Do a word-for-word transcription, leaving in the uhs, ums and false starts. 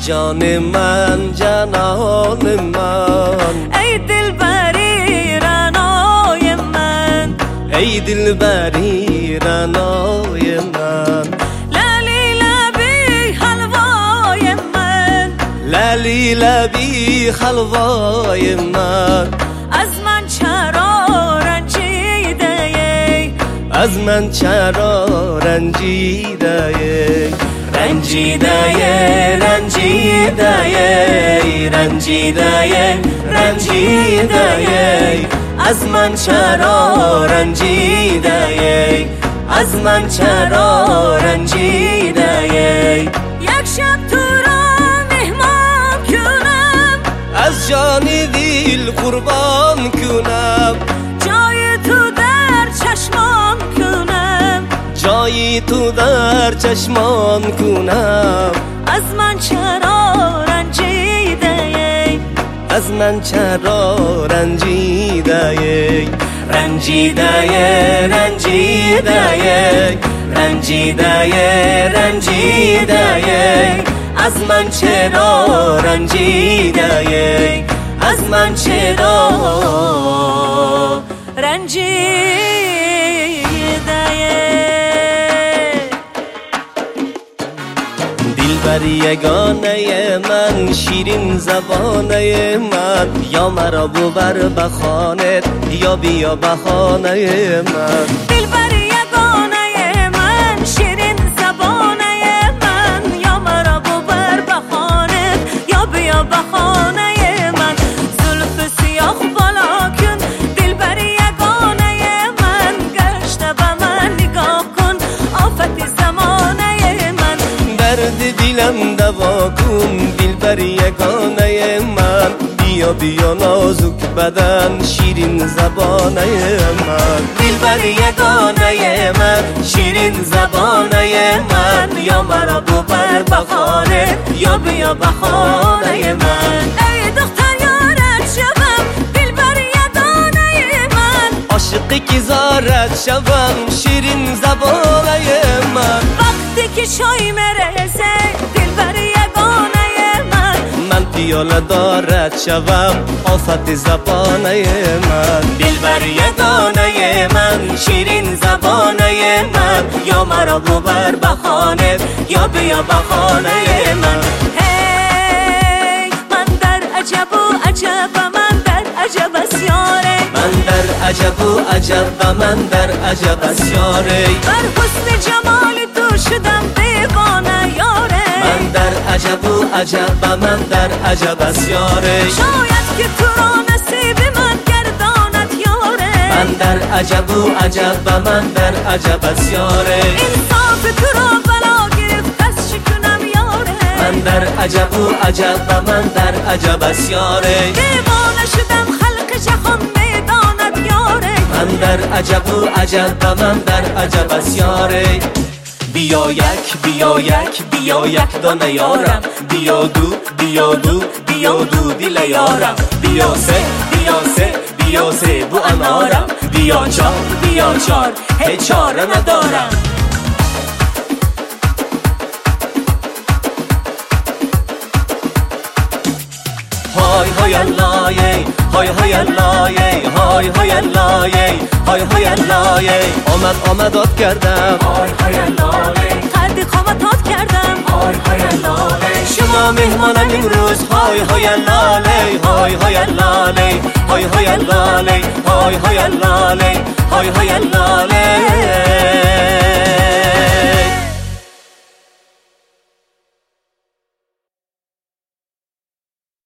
جان من جنان من، ای دلبری رنای من، ای دلبری رنای من، للی لبی حلوای من، للی لبی حلوای من. از من چرا رنجیده ای، از من چرا رنجیده ای، رنجیده رنجیده رنجیده رنجیده، از من چرا رنجیده، از من چرا رنجیده. یک شب تو را مهمان کنم، از جان دل قربان کنم، جای تو در چشمان کنم، جای تو در چشمان کنم. از من چرا رنجیده، از من چرا رنجیده، رنجیده رنجیده رنجیده رنجیده، از من چرا رنجیده، از من چرا رنجیده. دلبر یگانه من، شیرین زبانه من، یا مرا ببر بخانت یا بیا بخانه من. دلبر یگانه من، شیرین زبانه من، یا مرا ببر بخانت یا بیا بخانه من. زلف سیاه بالا کن دلبر یگانه من، گشته به من نگاه کن آفت زمانه من. درد دلم دوا کن دلبر یگانه من، بیا بیا نازک بدن شیرین زبانه من. دلبر یگانه من، شیرین زبانه من، یا مرا ببر بخانه یا بیا بخانه من. ای دختر یارت شوم دلبر یگانه من، عاشقی که زارت شوم شیرین زبانه من. وقتی که شای مرسه دلبر یگانه من، من پیاله دارت شوم آفت زبانه من. دلبر یگانه من، شیرین زبانه من، یا مرا ببر بخانه یا بیا بخانه من. هی من در عجب و عجب و من در عجب اسیاره، من در عجب و عجب و من در عجب اسیاره، بر حسن جمال تو شدم دیوانه یاره. من در عجب و عجب و من در عجب اسیاره، شاید که تو را نصیب من گرداند یاره. من در عجب و عجب و من در عجب اسیاره، انصاف تو را بلا گرفت از شکنم یاره. من در عجب و عجب و من در عجب اسیاره، دیوانه شدم خلق جهان میداند یاره. من در عجب و عجب و من در عجب اسیاره. بیا یک بیا یک بیا یک دانه یارم، بیا دو بیا دو بیا دو دل یارم، بیا سه بیا سه بیا سه بو انارم، بیا چار بیا چار هیچ چاره ندارم. های های اللهی های های اللهی های های اللهی های های اللهی، آمد آمدات کردم های های اللهی، قد قامتات کردم های های اللهی. شما مهمانم امروز های های اللهی های های اللهی های های اللهی های های اللهی های های اللهی.